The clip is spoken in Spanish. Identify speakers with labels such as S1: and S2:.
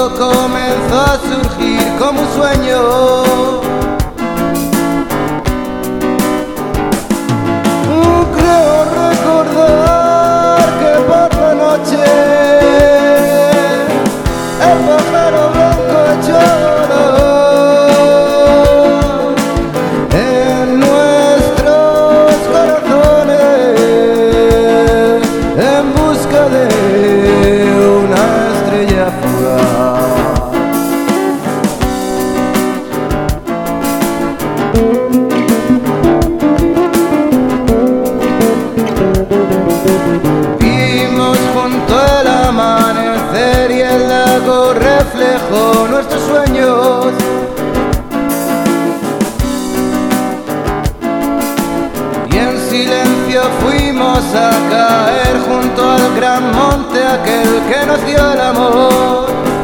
S1: todo comenzó a surgir como un sueño. Creo recordar que por la noche el pájaro blanco lloró en nuestros corazones en busca de una estrella fugaz. Vimos junto al amanecer y el lago reflejó nuestros sueños. Y en silencio fuimos a caer junto al gran monte aquel que nos dio el amor.